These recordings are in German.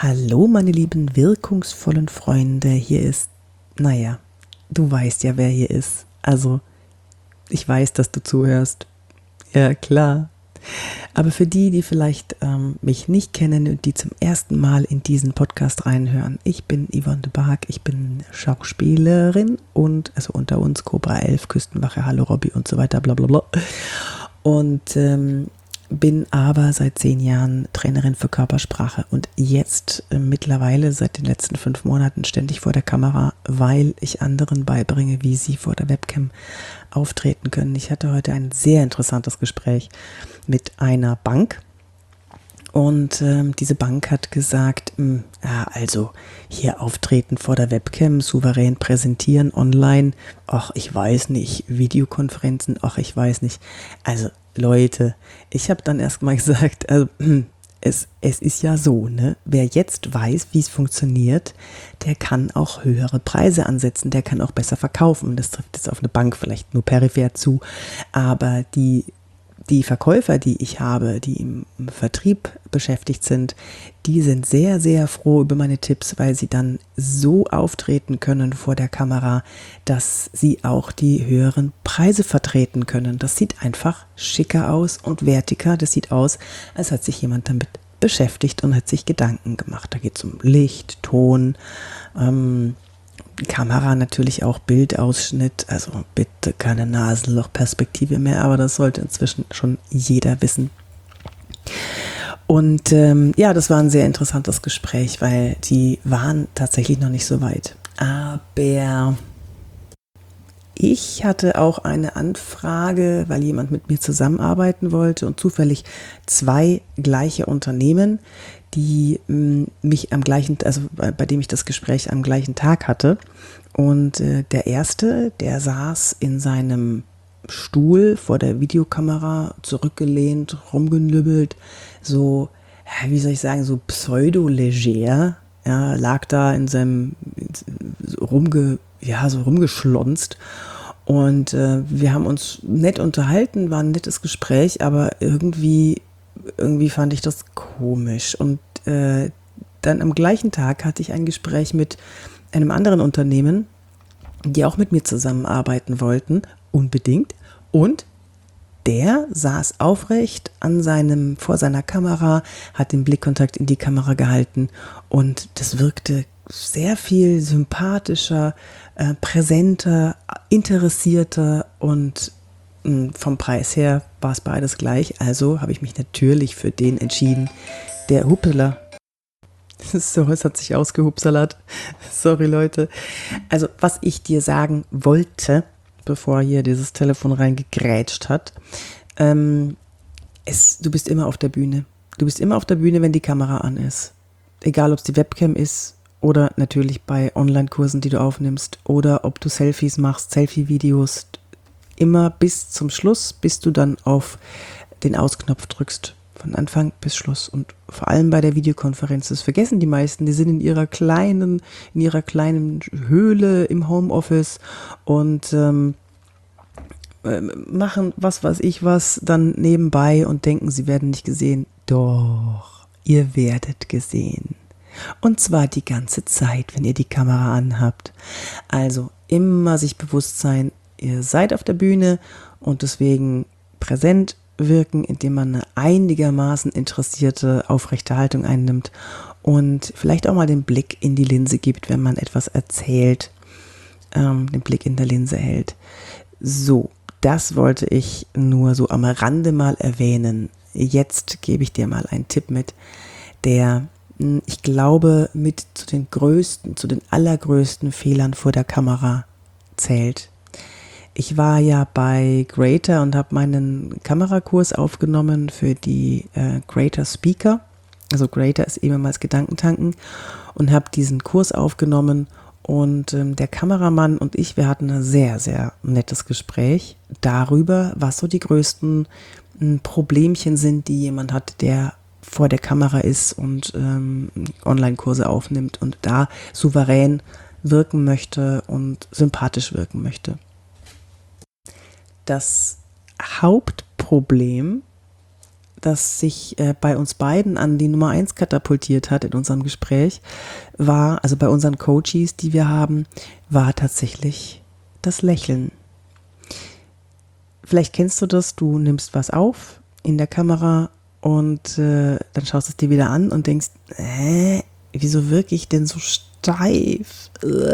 Hallo meine lieben wirkungsvollen Freunde, hier ist, du weißt ja, wer hier ist. Also, ich weiß, dass du zuhörst. Ja, klar. Aber für die, die vielleicht mich nicht kennen und die zum ersten Mal in diesen Podcast reinhören, ich bin Yvonne de Barg, ich bin Schauspielerin und, also unter uns, Cobra 11, Küstenwache, Hallo Robby und so weiter, bla bla bla. Und bin aber seit 10 Jahren Trainerin für Körpersprache und jetzt mittlerweile seit den letzten 5 Monaten ständig vor der Kamera, weil ich anderen beibringe, wie sie vor der Webcam auftreten können. Ich hatte heute ein sehr interessantes Gespräch mit einer Bank. Und diese Bank hat gesagt, also hier auftreten vor der Webcam, souverän präsentieren online, ach, ich weiß nicht, Videokonferenzen, ach, ich weiß nicht. Also Leute, ich habe dann erstmal gesagt, also es ist ja so, ne? Wer jetzt weiß, wie es funktioniert, der kann auch höhere Preise ansetzen, der kann auch besser verkaufen. Das trifft jetzt auf eine Bank vielleicht nur peripher zu, aber die Verkäufer, die ich habe, die im Vertrieb beschäftigt sind, die sind sehr, sehr froh über meine Tipps, weil sie dann so auftreten können vor der Kamera, dass sie auch die höheren Preise vertreten können. Das sieht einfach schicker aus und wertiger. Das sieht aus, als hat sich jemand damit beschäftigt und hat sich Gedanken gemacht. Da geht es um Licht, Ton, Kamera, natürlich auch Bildausschnitt, also bitte keine Nasenlochperspektive mehr, aber das sollte inzwischen schon jeder wissen. Und das war ein sehr interessantes Gespräch, weil die waren tatsächlich noch nicht so weit. Aber ich hatte auch eine Anfrage, weil jemand mit mir zusammenarbeiten wollte und zufällig 2 gleiche Unternehmen, die mich am gleichen, also bei dem ich das Gespräch am gleichen Tag hatte. Und der erste, der saß in seinem Stuhl vor der Videokamera, zurückgelehnt, rumgenübbelt, so, wie soll ich sagen, so pseudo-leger, ja, lag da in seinem, so rumgeschlonzt. Und wir haben uns nett unterhalten, war ein nettes Gespräch, aber irgendwie fand ich das komisch. Und dann am gleichen Tag hatte ich ein Gespräch mit einem anderen Unternehmen, die auch mit mir zusammenarbeiten wollten, unbedingt. Und der saß aufrecht vor seiner Kamera, hat den Blickkontakt in die Kamera gehalten und das wirkte sehr viel sympathischer, präsenter, interessierter und vom Preis her war es beides gleich. Also habe ich mich natürlich für den entschieden. Der Hupela. So, es hat sich ausgehupsalert. Sorry, Leute. Also, was ich dir sagen wollte, bevor hier dieses Telefon reingegrätscht hat, du bist immer auf der Bühne. Du bist immer auf der Bühne, wenn die Kamera an ist. Egal, ob es die Webcam ist oder natürlich bei Online-Kursen, die du aufnimmst oder ob du Selfies machst, Selfie-Videos. Immer bis zum Schluss, bis du dann auf den Ausknopf drückst. Von Anfang bis Schluss. Und vor allem bei der Videokonferenz, das vergessen die meisten, die sind in ihrer kleinen Höhle im Homeoffice und machen was weiß ich was dann nebenbei und denken, sie werden nicht gesehen. Doch, ihr werdet gesehen. Und zwar die ganze Zeit, wenn ihr die Kamera anhabt. Also immer sich bewusst sein, ihr seid auf der Bühne und deswegen präsent wirken, indem man eine einigermaßen interessierte, aufrechte Haltung einnimmt und vielleicht auch mal den Blick in die Linse gibt, wenn man etwas erzählt, den Blick in der Linse hält. So, das wollte ich nur so am Rande mal erwähnen. Jetzt gebe ich dir mal einen Tipp mit, der, ich glaube, mit zu den allergrößten Fehlern vor der Kamera zählt. Ich war ja bei Greater und habe meinen Kamerakurs aufgenommen für die Greater Speaker. Also Greater ist ehemals Gedankentanken und habe diesen Kurs aufgenommen und der Kameramann und ich, wir hatten ein sehr, sehr nettes Gespräch darüber, was so die größten Problemchen sind, die jemand hat, der vor der Kamera ist und Online-Kurse aufnimmt und da souverän wirken möchte und sympathisch wirken möchte. Das Hauptproblem das sich bei uns beiden an die Nummer 1 katapultiert hat in unserem Gespräch, war, also bei unseren Coaches, die wir haben, war tatsächlich das Lächeln. Vielleicht kennst du das, du nimmst was auf in der Kamera und dann schaust du es dir wieder an und denkst, wieso wirke ich denn so steif?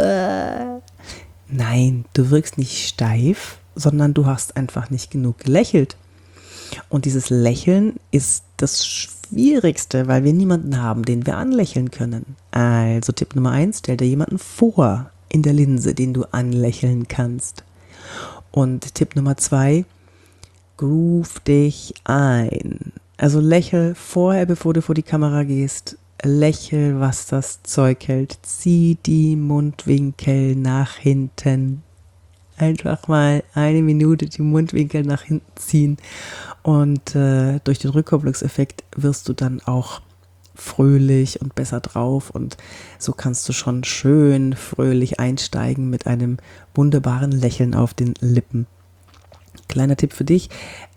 Nein, du wirkst nicht steif, sondern du hast einfach nicht genug gelächelt. Und dieses Lächeln ist das Schwierigste, weil wir niemanden haben, den wir anlächeln können. Also Tipp Nummer 1, stell dir jemanden vor in der Linse, den du anlächeln kannst. Und Tipp Nummer 2, groove dich ein. Also lächel vorher, bevor du vor die Kamera gehst. Lächel, was das Zeug hält. Zieh die Mundwinkel nach hinten. Einfach mal 1 Minute die Mundwinkel nach hinten ziehen. Und durch den Rückkopplungseffekt wirst du dann auch fröhlich und besser drauf. Und so kannst du schon schön fröhlich einsteigen mit einem wunderbaren Lächeln auf den Lippen. Kleiner Tipp für dich.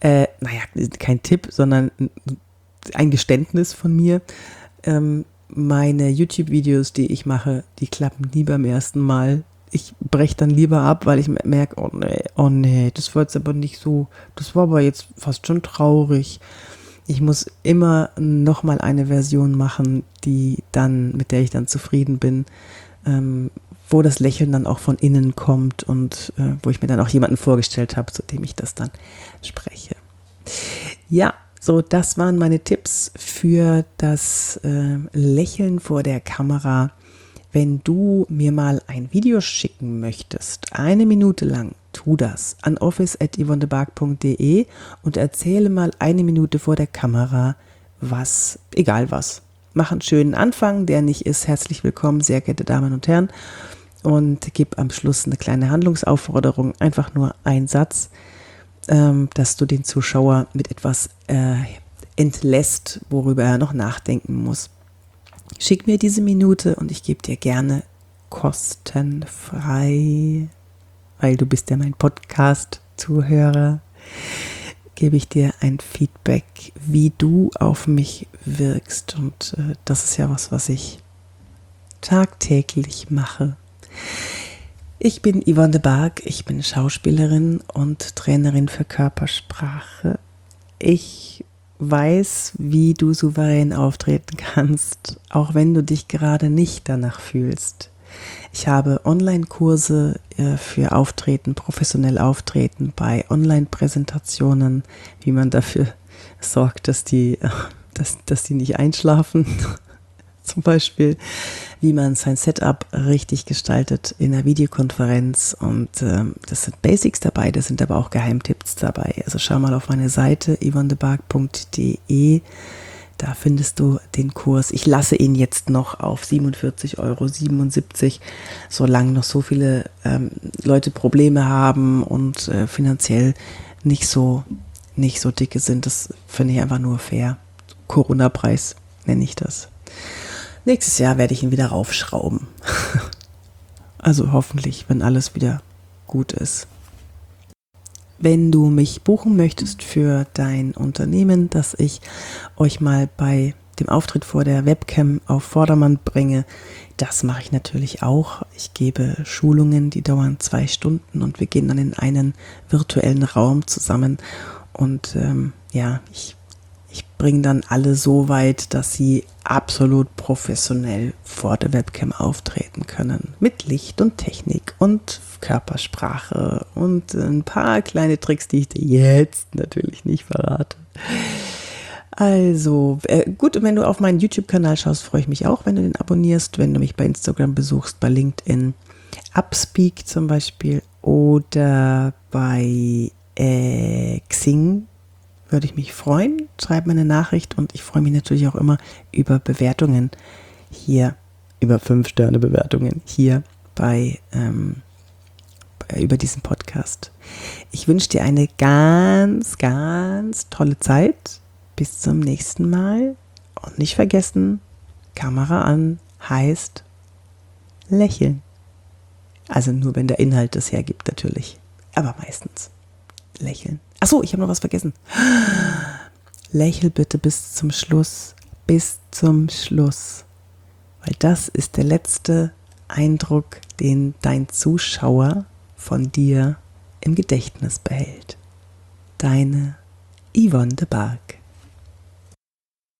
Kein Tipp, sondern ein Geständnis von mir. Meine YouTube-Videos, die ich mache, die klappen nie beim ersten Mal. Ich breche dann lieber ab, weil ich merke, oh nee, das war jetzt aber nicht so, das war aber jetzt fast schon traurig. Ich muss immer nochmal eine Version machen, mit der ich dann zufrieden bin, wo das Lächeln dann auch von innen kommt und wo ich mir dann auch jemanden vorgestellt habe, zu dem ich das dann spreche. Ja, so, das waren meine Tipps für das Lächeln vor der Kamera. Wenn du mir mal ein Video schicken möchtest, 1 Minute lang, tu das an office@yvonnebark.de und erzähle mal 1 Minute vor der Kamera egal was. Mach einen schönen Anfang, der nicht ist, herzlich willkommen, sehr geehrte Damen und Herren, und gib am Schluss eine kleine Handlungsaufforderung, einfach nur ein Satz, dass du den Zuschauer mit etwas entlässt, worüber er noch nachdenken muss. Schick mir diese Minute und ich gebe dir gerne kostenfrei, weil du bist ja mein Podcast-Zuhörer, gebe ich dir ein Feedback, wie du auf mich wirkst. Und das ist ja was ich tagtäglich mache. Ich bin Yvonne Bark, ich bin Schauspielerin und Trainerin für Körpersprache. Ich weiß, wie du souverän auftreten kannst, auch wenn du dich gerade nicht danach fühlst. Ich habe Online-Kurse für Auftreten, professionell Auftreten bei Online-Präsentationen, wie man dafür sorgt, dass die nicht einschlafen. Zum Beispiel, wie man sein Setup richtig gestaltet in einer Videokonferenz. Und das sind Basics dabei, das sind aber auch Geheimtipps dabei. Also schau mal auf meine Seite yvonnebark.de, da findest du den Kurs. Ich lasse ihn jetzt noch auf 47,77 €, solange noch so viele Leute Probleme haben und finanziell nicht so dicke sind. Das finde ich einfach nur fair. Corona-Preis nenne ich das. Nächstes Jahr werde ich ihn wieder raufschrauben. Also hoffentlich, wenn alles wieder gut ist. Wenn du mich buchen möchtest für dein Unternehmen, dass ich euch mal bei dem Auftritt vor der Webcam auf Vordermann bringe, das mache ich natürlich auch. Ich gebe Schulungen, die dauern 2 Stunden und wir gehen dann in einen virtuellen Raum zusammen. Und ich bringe dann alle so weit, dass sie absolut professionell vor der Webcam auftreten können. Mit Licht und Technik und Körpersprache und ein paar kleine Tricks, die ich dir jetzt natürlich nicht verrate. Also, gut, wenn du auf meinen YouTube-Kanal schaust, freue ich mich auch, wenn du den abonnierst, wenn du mich bei Instagram besuchst, bei LinkedIn, Upspeak zum Beispiel oder bei Xing. Würde ich mich freuen. Schreib mir eine Nachricht und ich freue mich natürlich auch immer über Bewertungen hier, über 5-Sterne-Bewertungen hier über diesen Podcast. Ich wünsche dir eine ganz, ganz tolle Zeit. Bis zum nächsten Mal. Und nicht vergessen, Kamera an heißt lächeln. Also nur, wenn der Inhalt das hergibt natürlich. Aber meistens lächeln. Achso, ich habe noch was vergessen. lächel bitte bis zum Schluss, weil das ist der letzte Eindruck, den dein Zuschauer von dir im Gedächtnis behält. Deine Yvonne de Barg.